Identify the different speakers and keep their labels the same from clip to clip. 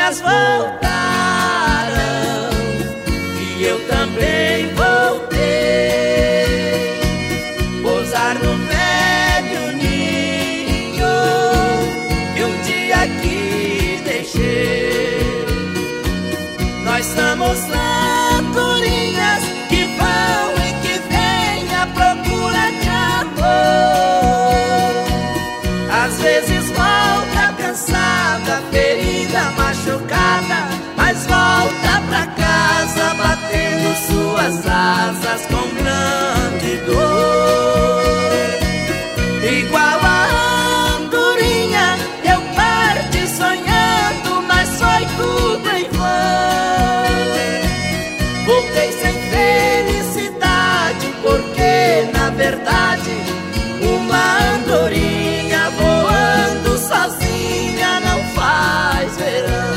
Speaker 1: andorinhas voltaram e eu também voltei. Pousar no velho ninho que um dia aqui deixei. Nós somos andorinhas que vão e que vêm à procura de amor. Às vezes volta cansada, ferida, machucada, mas volta pra casa batendo suas asas com grande dor. Igual a andorinha eu parti sonhando, mas foi tudo em vão. Voltei sem felicidade, porque na verdade uma andorinha voando sozinha não faz verão.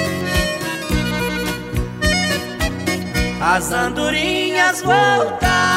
Speaker 1: As andorinhas voltaram